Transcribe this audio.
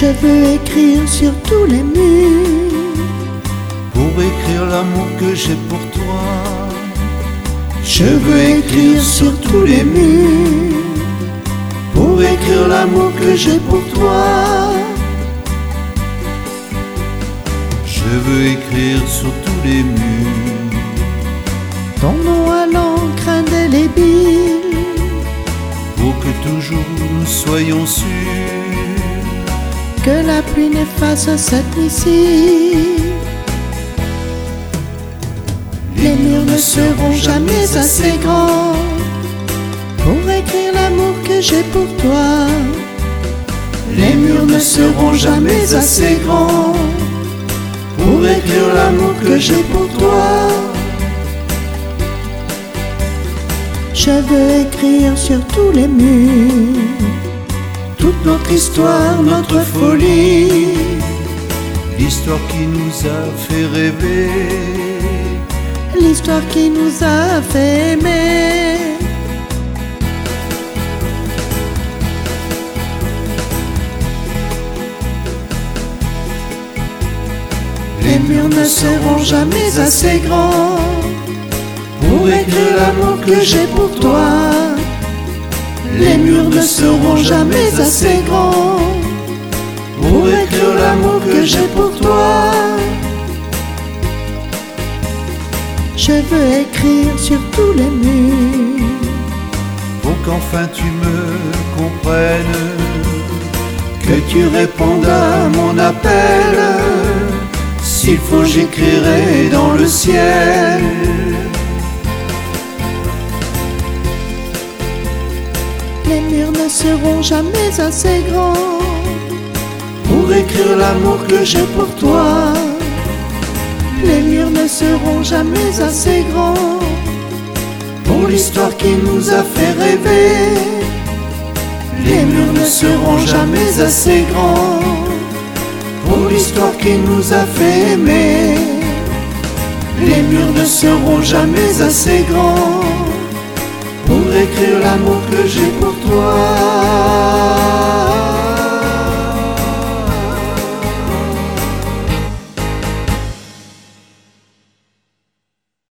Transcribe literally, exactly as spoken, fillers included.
Je veux écrire sur tous les murs, pour écrire l'amour que j'ai pour toi. je veux écrire sur tous les murs, pour écrire l'amour que j'ai pour toi. Je veux écrire sur tous les murs ton nom à l'encre indélébile, pour que toujours nous soyons sûrs que la pluie n'efface cette nuit-ci. Les murs ne seront jamais assez grands pour écrire l'amour que j'ai pour toi. Les murs ne seront jamais assez grands pour écrire l'amour que j'ai pour toi. Je veux écrire sur tous les murs toute notre histoire, notre folie, l'histoire qui nous a fait rêver, l'histoire qui nous a fait aimer. Les murs ne seront jamais assez grands pour écrire l'amour que j'ai pour toi. Les murs ne seront jamais assez grands pour écrire l'amour que j'ai pour toi. Je veux écrire sur tous les murs, pour qu'enfin tu me comprennes, que tu répondes à mon appel. S'il faut, j'écrirai dans le ciel. les murs ne seront jamais assez grands pour écrire l'amour que j'ai pour toi. Les murs ne seront jamais assez grands pour l'histoire qui nous a fait rêver. Les murs ne seront jamais assez grands pour l'histoire qui nous a fait aimer. Les murs ne seront jamais assez grands pour écrire l'amour que j'ai pour toi.